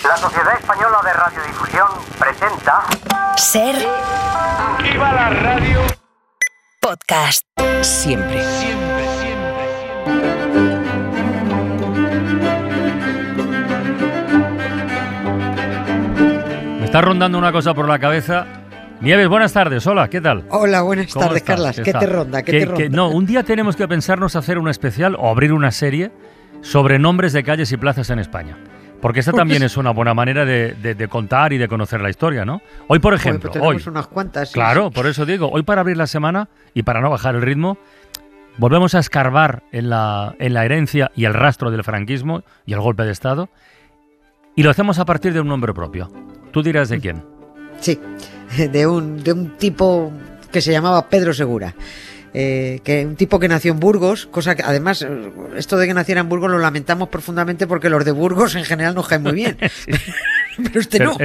La Sociedad Española de Radiodifusión presenta... Ser... ¡Viva la radio! Podcast. Siempre. Me está rondando una cosa por la cabeza. Nieves, buenas tardes. Hola, ¿qué tal? Hola, buenas tardes, estás? Carlas. ¿Qué te ronda? No, un día tenemos que pensarnos hacer un especial o abrir una serie sobre nombres de calles y plazas en España. Porque esta también es una buena manera de contar y de conocer la historia, ¿no? Hoy, por ejemplo, tenemos unas cuantas. Sí, claro, por eso digo, hoy para abrir la semana y para no bajar el ritmo, volvemos a escarbar en la herencia y el rastro del franquismo y el golpe de Estado, y lo hacemos a partir de un nombre propio. ¿Tú dirás de quién? Sí, de un tipo que se llamaba Pedro Segura. Que un tipo que nació en Burgos, cosa que además esto de que naciera en Burgos lo lamentamos profundamente porque los de Burgos en general nos caen muy bien. Sí. Pero este no.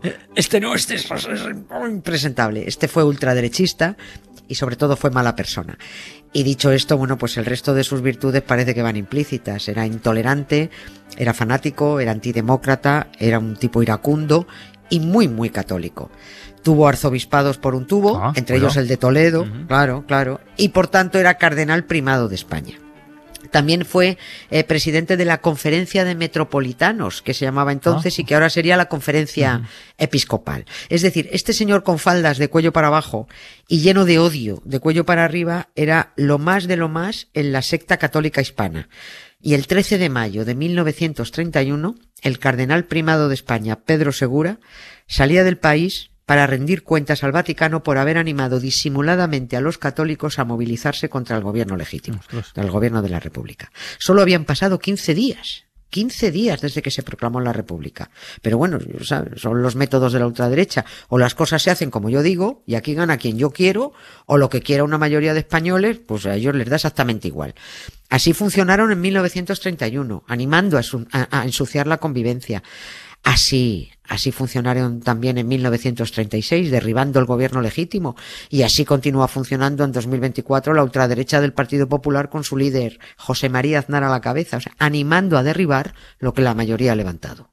Este es impresentable. Este fue ultraderechista y sobre todo fue mala persona. Y dicho esto, bueno, pues el resto de sus virtudes parece que van implícitas. Era intolerante, era fanático, era antidemócrata, era un tipo iracundo y muy, muy católico. Tuvo arzobispados por un tubo, entre ellos el de Toledo, claro, y por tanto era cardenal primado de España. También fue presidente de la Conferencia de Metropolitanos, que se llamaba entonces y que ahora sería la Conferencia Episcopal. Es decir, este señor con faldas de cuello para abajo y lleno de odio de cuello para arriba era lo más de lo más en la secta católica hispana. Y el 13 de mayo de 1931, el cardenal primado de España, Pedro Segura, salía del país para rendir cuentas al Vaticano por haber animado disimuladamente a los católicos a movilizarse contra el gobierno legítimo, el gobierno de la República. Solo habían pasado 15 días desde que se proclamó la República. Pero bueno, son los métodos de la ultraderecha. O las cosas se hacen como yo digo, y aquí gana quien yo quiero, o lo que quiera una mayoría de españoles, pues a ellos les da exactamente igual. Así funcionaron en 1931, animando a ensuciar la convivencia. Así funcionaron también en 1936, derribando el gobierno legítimo, y así continúa funcionando en 2024 la ultraderecha del Partido Popular con su líder José María Aznar a la cabeza, o sea, animando a derribar lo que la mayoría ha levantado.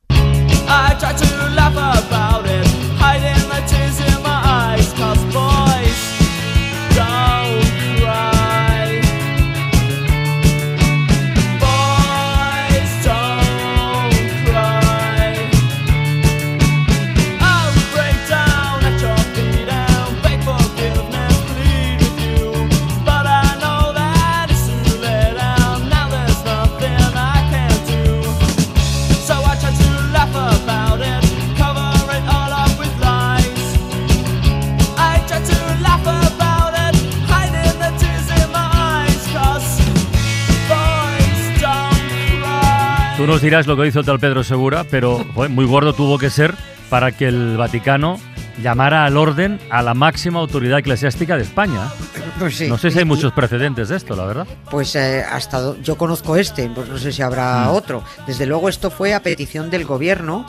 Tú nos dirás lo que hizo tal Pedro Segura, pero muy gordo tuvo que ser para que el Vaticano llamara al orden a la máxima autoridad eclesiástica de España. Pues sí. No sé si hay muchos precedentes de esto, la verdad. Pues yo conozco pues no sé si habrá otro. Desde luego esto fue a petición del gobierno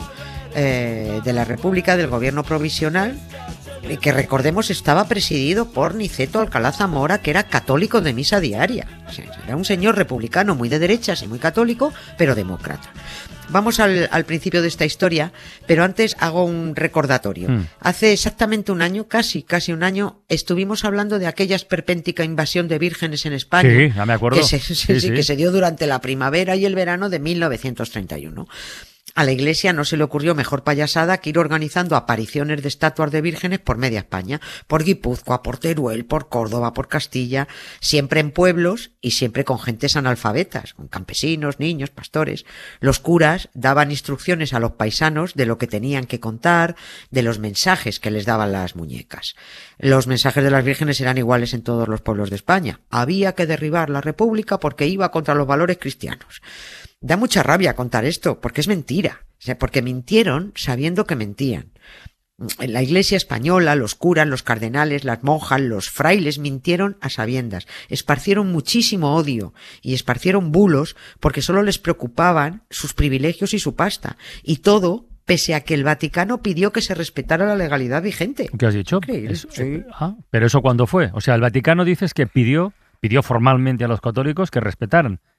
de la República, del gobierno provisional, que recordemos estaba presidido por Niceto Alcalá Zamora, que era católico de misa diaria. O sea, era un señor republicano muy de derechas y muy católico, pero demócrata. Vamos al principio de esta historia, pero antes hago un recordatorio. Hace exactamente un año, casi un año, estuvimos hablando de aquella esperpéntica invasión de vírgenes en España. Sí, ya me acuerdo. Que se dio durante la primavera y el verano de 1931. A la Iglesia no se le ocurrió mejor payasada que ir organizando apariciones de estatuas de vírgenes por media España, por Guipúzcoa, por Teruel, por Córdoba, por Castilla, siempre en pueblos y siempre con gentes analfabetas, con campesinos, niños, pastores. Los curas daban instrucciones a los paisanos de lo que tenían que contar, de los mensajes que les daban las muñecas. Los mensajes de las vírgenes eran iguales en todos los pueblos de España. Había que derribar la República porque iba contra los valores cristianos. Da mucha rabia contar esto, porque es mentira. O sea, porque mintieron sabiendo que mentían. La Iglesia española, los curas, los cardenales, las monjas, los frailes mintieron a sabiendas. Esparcieron muchísimo odio y esparcieron bulos porque solo les preocupaban sus privilegios y su pasta. Y todo pese a que el Vaticano pidió que se respetara la legalidad vigente. ¿Qué has dicho? Sí. ¿Pero eso cuándo fue? O sea, el Vaticano dices que pidió formalmente a los católicos que respetaran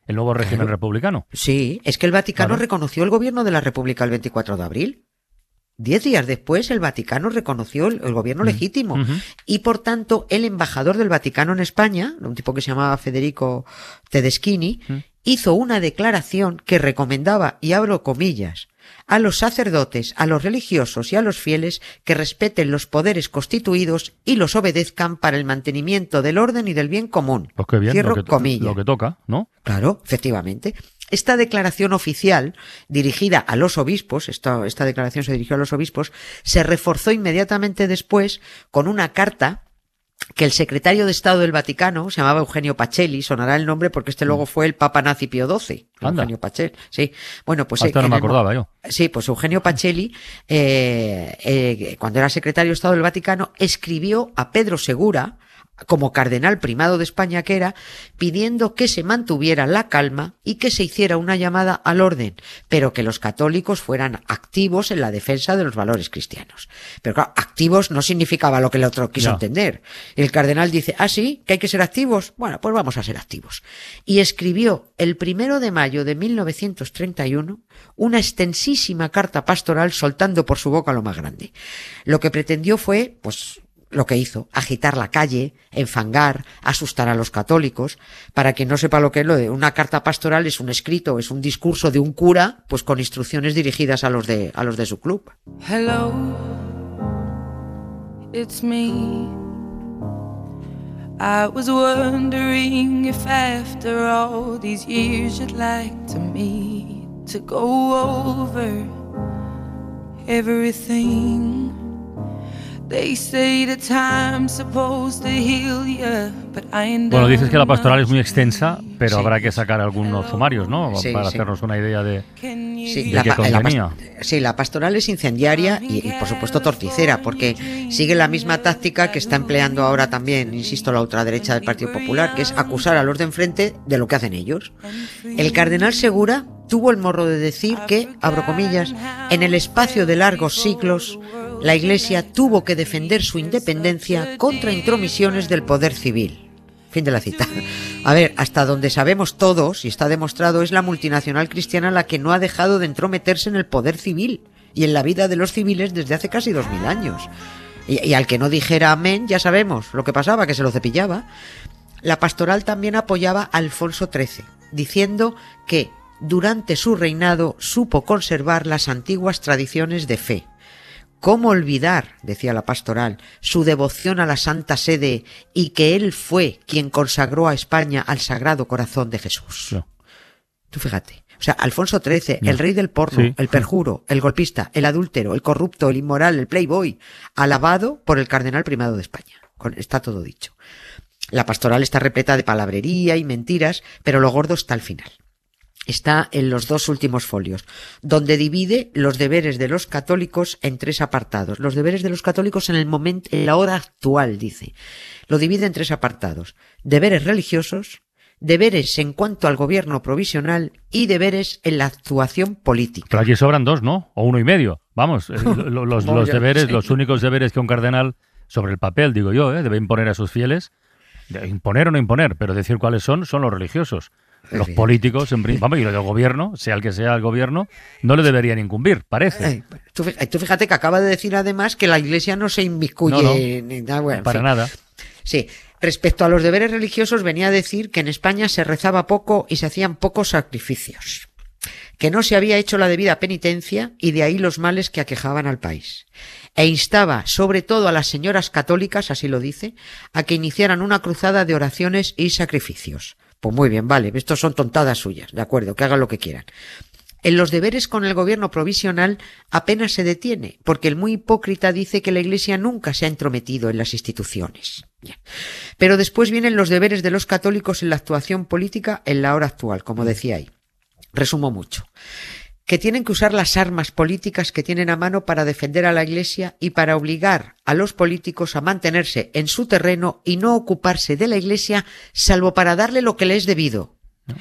el nuevo régimen republicano. Sí, es que el Vaticano Claro. reconoció el gobierno de la República el 24 de abril. 10 días después, el Vaticano reconoció el gobierno legítimo. Ujú. Y, por tanto, el embajador del Vaticano en España, un tipo que se llamaba Federico Tedeschini, hizo una declaración que recomendaba, y abro comillas, a los sacerdotes, a los religiosos y a los fieles que respeten los poderes constituidos y los obedezcan para el mantenimiento del orden y del bien común. Pues qué bien, Cierro lo comillas. que toca, ¿no? Claro, efectivamente. Esta declaración oficial, dirigida a los obispos, esta declaración se dirigió a los obispos, se reforzó inmediatamente después con una carta que el secretario de Estado del Vaticano, se llamaba Eugenio Pacelli, sonará el nombre porque luego fue el Papa Nazi Pío XII. Anda. Eugenio Pacelli, sí. Bueno, pues Hasta no en me el acordaba yo. Sí, pues Eugenio Pacelli, cuando era secretario de Estado del Vaticano, escribió a Pedro Segura, como cardenal primado de España que era, pidiendo que se mantuviera la calma y que se hiciera una llamada al orden, pero que los católicos fueran activos en la defensa de los valores cristianos. Pero claro, activos no significaba lo que el otro quiso Ya. entender. El cardenal dice, ¿ah, sí? ¿Que hay que ser activos? Bueno, pues vamos a ser activos. Y escribió el 1 de mayo de 1931 una extensísima carta pastoral soltando por su boca lo más grande. Lo que pretendió fue, pues, lo que hizo, agitar la calle, enfangar, asustar a los católicos. Para quien no sepa lo que es lo de una carta pastoral, es un escrito, es un discurso de un cura, pues con instrucciones dirigidas a los de su club. Hello, it's me. I was wondering if after all these years you'd like to meet to go over everything. They say the time's supposed to heal you, but I ain't Bueno, dices que la done pastoral es muy much. extensa, pero Sí. habrá que sacar algunos sumarios, ¿no? Sí, Para sí. hacernos una idea de... Can you Sí, ¿De qué contenía? sí, la pastoral es incendiaria y, por supuesto torticera, porque sigue la misma táctica que está empleando ahora también, insisto, la ultraderecha del Partido Popular, que es acusar a los de enfrente de lo que hacen ellos. El cardenal Segura tuvo el morro de decir que, abro comillas, en el espacio de largos siglos, la Iglesia tuvo que defender su independencia contra intromisiones del poder civil. Fin de la cita. A ver, hasta donde sabemos todos, y está demostrado, es la multinacional cristiana la que no ha dejado de entrometerse en el poder civil y en la vida de los civiles desde hace casi 2000 años. Y al que no dijera amén, ya sabemos lo que pasaba, que se lo cepillaba. La pastoral también apoyaba a Alfonso XIII, diciendo que durante su reinado supo conservar las antiguas tradiciones de fe. ¿Cómo olvidar, decía la pastoral, su devoción a la Santa Sede y que él fue quien consagró a España al Sagrado Corazón de Jesús? Sí. Tú fíjate. O sea, Alfonso XIII, el rey del porno, Sí. el perjuro, el golpista, el adúltero, el corrupto, el inmoral, el playboy, alabado por el cardenal primado de España. Está todo dicho. La pastoral está repleta de palabrería y mentiras, pero lo gordo está al final. Está en los 2 últimos folios, donde divide los deberes de los católicos en 3 apartados. Los deberes de los católicos en la hora actual, dice. Lo divide en 3 apartados. Deberes religiosos, deberes en cuanto al gobierno provisional y deberes en la actuación política. Pero aquí sobran 2, ¿no? O 1,5. Vamos, los No, ya deberes, sé. los únicos deberes que un cardenal, sobre el papel, digo yo, debe imponer a sus fieles, de imponer o no imponer, pero decir cuáles son los religiosos. Los Evidente. políticos, vamos, y los del gobierno, sea el que sea el gobierno, no le deberían incumbir, parece. Tú fíjate que acaba de decir además que la Iglesia no se inmiscuye No, no. en nada. Bueno, en Para fin. nada. Sí, respecto a los deberes religiosos venía a decir que en España se rezaba poco y se hacían pocos sacrificios, que no se había hecho la debida penitencia y de ahí los males que aquejaban al país. E instaba sobre todo a las señoras católicas, así lo dice, a que iniciaran una cruzada de oraciones y sacrificios. Pues muy bien, vale, estos son tontadas suyas, de acuerdo, que hagan lo que quieran. En los deberes con el gobierno provisional apenas se detiene, porque el muy hipócrita dice que la Iglesia nunca se ha entrometido en las instituciones. Bien. Pero después vienen los deberes de los católicos en la actuación política en la hora actual, como decía ahí. Resumo mucho. Que tienen que usar las armas políticas que tienen a mano para defender a la Iglesia y para obligar a los políticos a mantenerse en su terreno y no ocuparse de la Iglesia, salvo para darle lo que le es debido.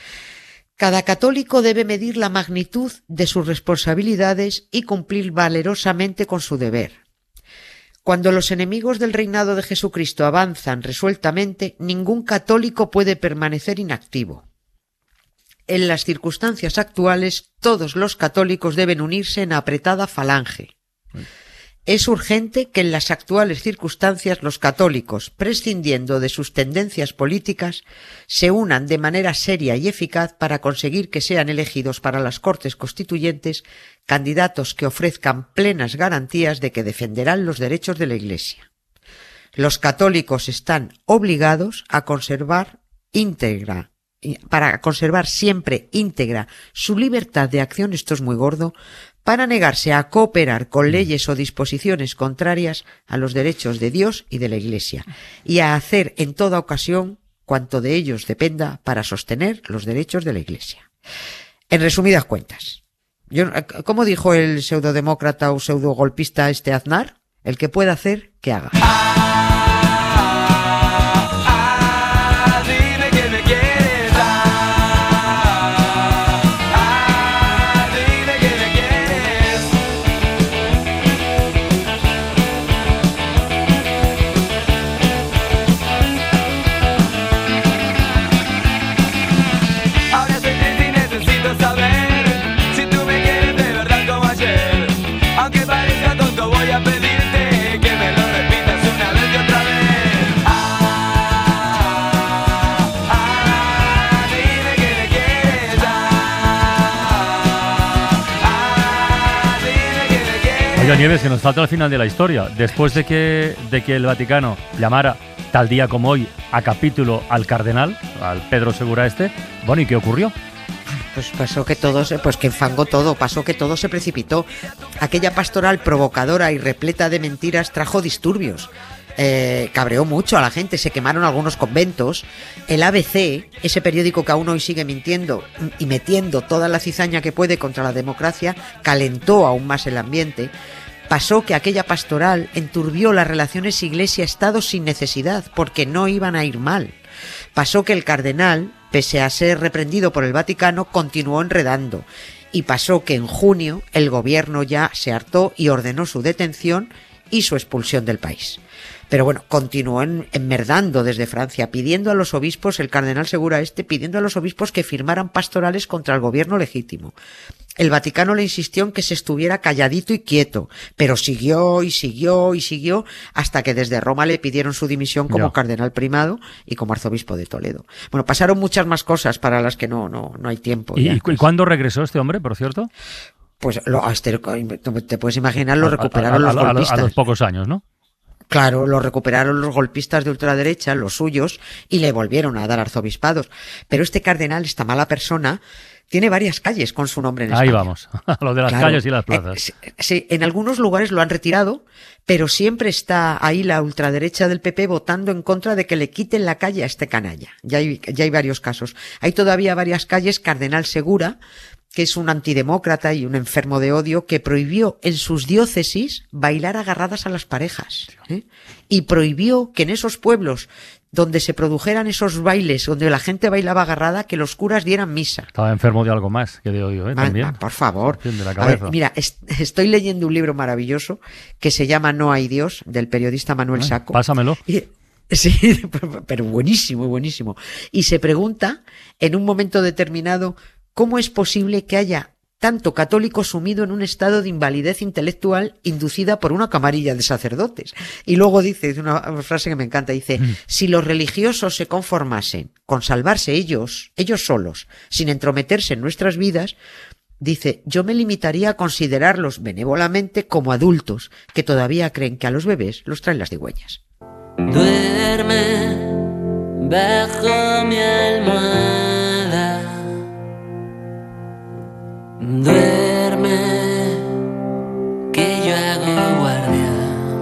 Cada católico debe medir la magnitud de sus responsabilidades y cumplir valerosamente con su deber. Cuando los enemigos del reinado de Jesucristo avanzan resueltamente, ningún católico puede permanecer inactivo. en las circunstancias actuales todos los católicos deben unirse en apretada falange. Es urgente que en las actuales circunstancias los católicos, prescindiendo de sus tendencias políticas, se unan de manera seria y eficaz para conseguir que sean elegidos para las Cortes Constituyentes candidatos que ofrezcan plenas garantías de que defenderán los derechos de la Iglesia. Los católicos están obligados a conservar siempre íntegra su libertad de acción, esto es muy gordo, para negarse a cooperar con leyes o disposiciones contrarias a los derechos de Dios y de la Iglesia, y a hacer en toda ocasión cuanto de ellos dependa para sostener los derechos de la Iglesia. En resumidas cuentas, ¿cómo dijo el pseudodemócrata o pseudogolpista Aznar? El que pueda hacer, que haga. Oiga, Nieves, que nos falta el final de la historia. Después de que el Vaticano llamara tal día como hoy a capítulo al cardenal, al Pedro Segura bueno, ¿y qué ocurrió? Pues pasó que que enfangó todo, pasó que todo se precipitó. Aquella pastoral provocadora y repleta de mentiras trajo disturbios. Cabreó mucho a la gente, se quemaron algunos conventos. El ABC, ese periódico que aún hoy sigue mintiendo y metiendo toda la cizaña que puede contra la democracia, calentó aún más el ambiente. Pasó que aquella pastoral enturbió las relaciones Iglesia-Estado sin necesidad, porque no iban a ir mal. Pasó que el cardenal, pese a ser reprendido por el Vaticano, continuó enredando. Y pasó que en junio el gobierno ya se hartó y ordenó su detención y su expulsión del país. Pero bueno, continuó enmerdando desde Francia, pidiendo a los obispos, el cardenal Segura pidiendo a los obispos que firmaran pastorales contra el gobierno legítimo. El Vaticano le insistió en que se estuviera calladito y quieto, pero siguió y siguió y siguió hasta que desde Roma le pidieron su dimisión como cardenal primado y como arzobispo de Toledo. Bueno, pasaron muchas más cosas para las que no hay tiempo. ¿Y cuándo regresó este hombre, por cierto? Pues te puedes imaginar, lo recuperaron los golpistas. A los pocos años, ¿no? Claro, lo recuperaron los golpistas de ultraderecha, los suyos, y le volvieron a dar arzobispados. Pero este cardenal, esta mala persona, tiene varias calles con su nombre en España. Ahí vamos, lo de las calles y las plazas. Sí, en algunos lugares lo han retirado, pero siempre está ahí la ultraderecha del PP votando en contra de que le quiten la calle a este canalla. Ya hay varios casos. Hay todavía varias calles. Cardenal Segura, que es un antidemócrata y un enfermo de odio, que prohibió en sus diócesis bailar agarradas a las parejas, y prohibió que en esos pueblos donde se produjeran esos bailes, donde la gente bailaba agarrada, que los curas dieran misa. Estaba enfermo de algo más que de odio, también. Por favor. De la cabeza. A ver, mira, estoy leyendo un libro maravilloso que se llama No hay Dios, del periodista Manuel Saco. Pásamelo. Sí, pero buenísimo, buenísimo. Y se pregunta, en un momento determinado, ¿cómo es posible que haya tanto católico sumido en un estado de invalidez intelectual inducida por una camarilla de sacerdotes? Y luego dice una frase que me encanta, dice, si los religiosos se conformasen con salvarse ellos solos, sin entrometerse en nuestras vidas, dice, yo me limitaría a considerarlos benévolamente como adultos que todavía creen que a los bebés los traen las cigüeñas. Duerme bajo mi almohada. Duerme, que yo hago guardia.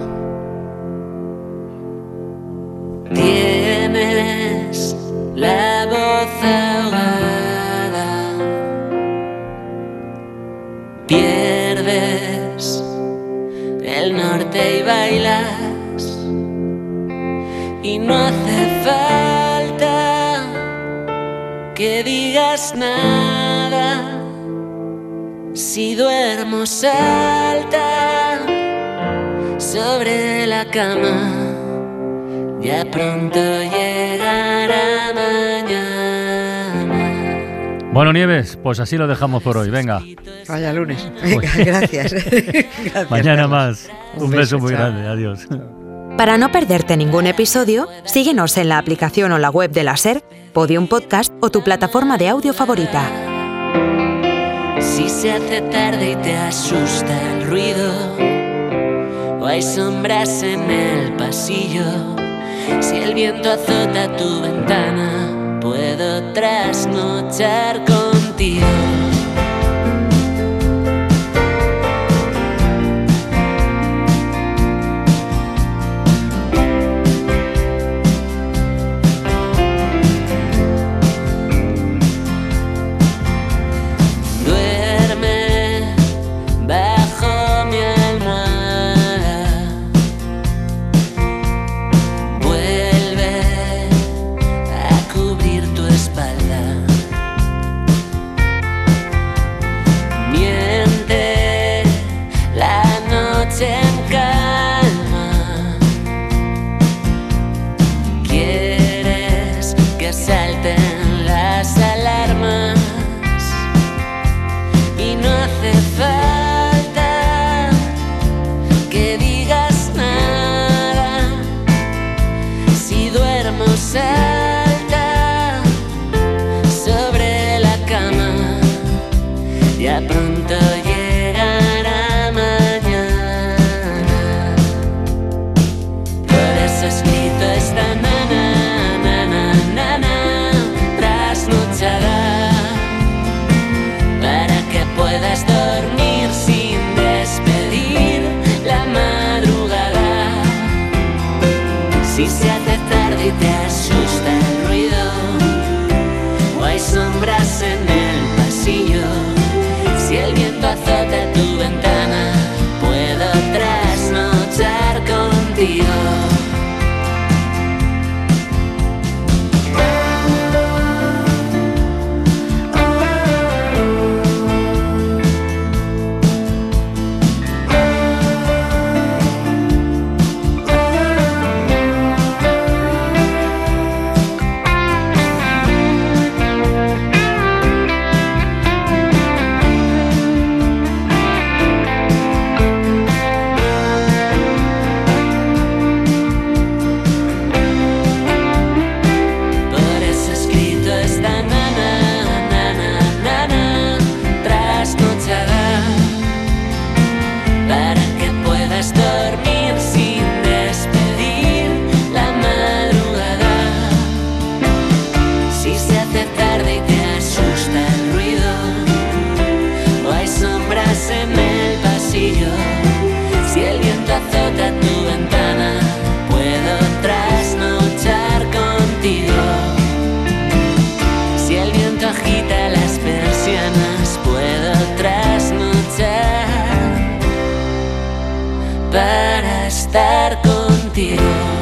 Tienes la voz ahogada. Pierdes el norte y bailas. Y no hace falta que digas nada. Si duermo salta sobre la cama, ya pronto llegará mañana. Bueno, Nieves, pues así lo dejamos por hoy. Venga. Vaya lunes. Venga, gracias. Gracias, Mañana Carlos. más. Un beso muy chao. grande. Adiós. Para no perderte ningún episodio, síguenos en la aplicación o la web de la SER, Podium Podcast o tu plataforma de audio favorita. Si se hace tarde y te asusta el ruido, o hay sombras en el pasillo, si el viento azota tu ventana, puedo trasnochar contigo. Salten las alarmas y no hace falta que digas nada. Si duermo salta sobre la cama, ya pronto llegará mañana. Por eso he escrito esta para que puedas dormir sin despedir la madrugada. Si se hace tarde y te asusta el ruido, o hay sombras en el pasillo, si el viento azota tu ventana, puedo trasnochar contigo. En el pasillo, si el viento azota tu ventana, puedo trasnochar contigo. Si el viento agita las persianas, puedo trasnochar para estar contigo.